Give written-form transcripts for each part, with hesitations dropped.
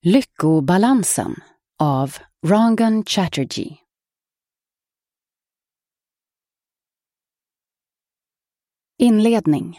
Lyckobalansen av Rangan Chatterjee. Inledning.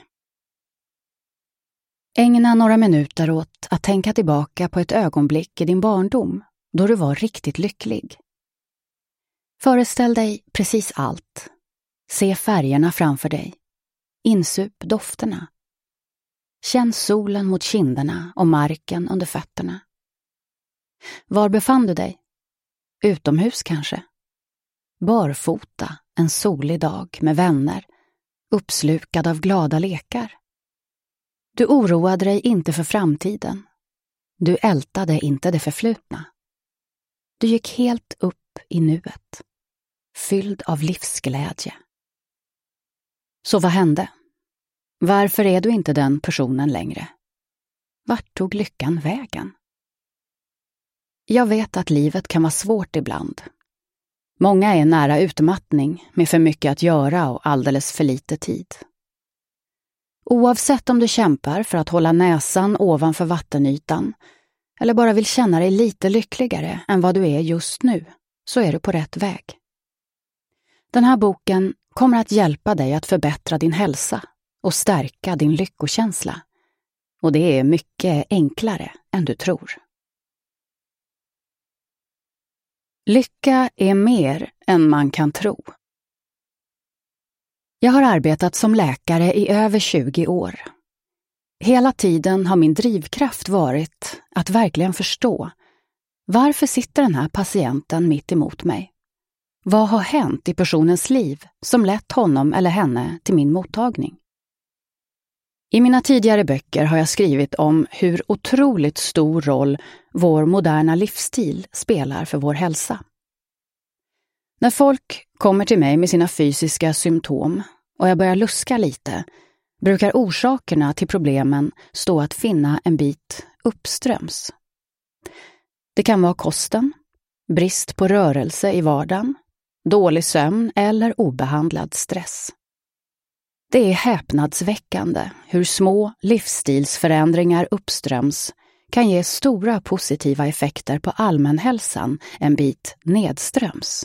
Ägna några minuter åt att tänka tillbaka på ett ögonblick i din barndom då du var riktigt lycklig. Föreställ dig precis allt. Se färgerna framför dig. Insup dofterna. Känn solen mot kinderna och marken under fötterna. Var befann du dig? Utomhus kanske? Barfota en solig dag med vänner, uppslukad av glada lekar. Du oroade dig inte för framtiden. Du ältade inte det förflutna. Du gick helt upp i nuet, fylld av livsglädje. Så vad hände? Varför är du inte den personen längre? Vart tog lyckan vägen? Jag vet att livet kan vara svårt ibland. Många är nära utmattning med för mycket att göra och alldeles för lite tid. Oavsett om du kämpar för att hålla näsan ovanför vattenytan eller bara vill känna dig lite lyckligare än vad du är just nu, så är du på rätt väg. Den här boken kommer att hjälpa dig att förbättra din hälsa och stärka din lyckokänsla. Och det är mycket enklare än du tror. Lycka är mer än man kan tro. Jag har arbetat som läkare i över 20 år. Hela tiden har min drivkraft varit att verkligen förstå: varför sitter den här patienten mitt emot mig? Vad har hänt i personens liv som lett honom eller henne till min mottagning? I mina tidigare böcker har jag skrivit om hur otroligt stor roll vår moderna livsstil spelar för vår hälsa. När folk kommer till mig med sina fysiska symptom och jag börjar luska lite, brukar orsakerna till problemen stå att finna en bit uppströms. Det kan vara kosten, brist på rörelse i vardagen, dålig sömn eller obehandlad stress. Det är häpnadsväckande hur små livsstilsförändringar uppströms kan ge stora positiva effekter på allmänhälsan en bit nedströms.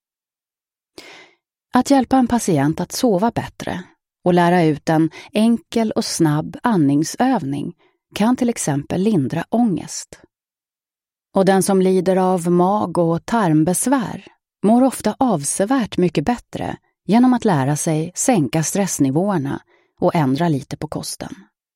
Att hjälpa en patient att sova bättre och lära ut en enkel och snabb andningsövning kan till exempel lindra ångest. Och den som lider av mag- och tarmbesvär mår ofta avsevärt mycket bättre genom att lära sig sänka stressnivåerna och ändra lite på kosten.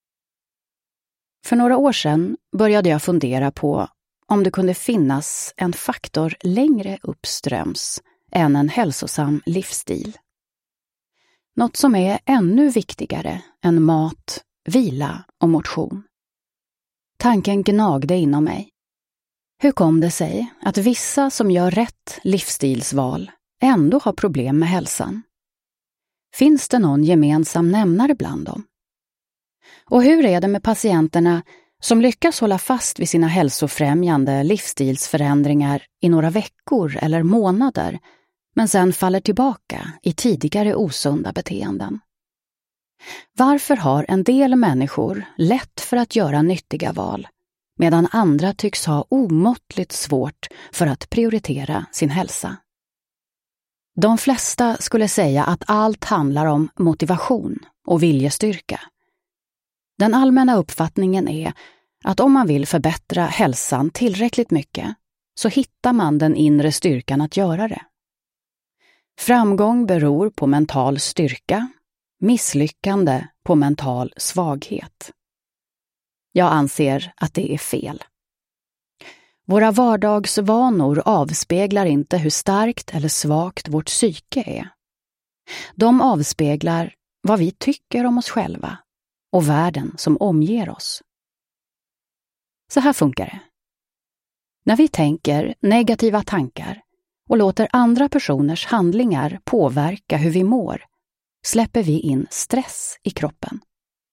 För några år sedan började jag fundera på om det kunde finnas en faktor längre uppströms än en hälsosam livsstil. Något som är ännu viktigare än mat, vila och motion. Tanken gnagde inom mig. Hur kom det sig att vissa som gör rätt livsstilsval ändå har problem med hälsan? Finns det någon gemensam nämnare bland dem? Och hur är det med patienterna som lyckas hålla fast vid sina hälsofrämjande livsstilsförändringar i några veckor eller månader, men sen faller tillbaka i tidigare osunda beteenden? Varför har en del människor lätt för att göra nyttiga val, medan andra tycks ha omåttligt svårt för att prioritera sin hälsa? De flesta skulle säga att allt handlar om motivation och viljestyrka. Den allmänna uppfattningen är att om man vill förbättra hälsan tillräckligt mycket så hittar man den inre styrkan att göra det. Framgång beror på mental styrka, misslyckande på mental svaghet. Jag anser att det är fel. Våra vardagsvanor avspeglar inte hur starkt eller svagt vårt psyke är. De avspeglar vad vi tycker om oss själva och världen som omger oss. Så här funkar det. När vi tänker negativa tankar och låter andra personers handlingar påverka hur vi mår, släpper vi in stress i kroppen.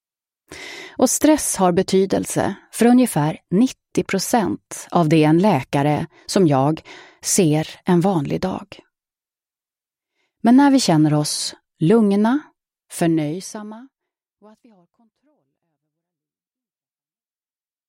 Och stress har betydelse för ungefär 90% av det en läkare som jag ser en vanlig dag. Men när vi känner oss lugna, förnöjsamma och att vi har